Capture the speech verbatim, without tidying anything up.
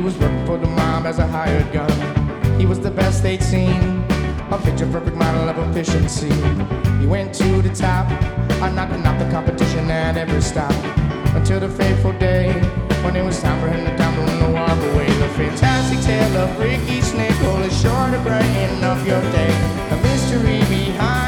was working for the mob as a hired gun. He was the best they'd seen, a picture-perfect model of efficiency. He went to the top, knocking out the competition at every stop, until the fateful day when it was time for him to tumble and walk away. The fantastic tale of Ricky Snake, is sure to brighten up your day. The mystery behind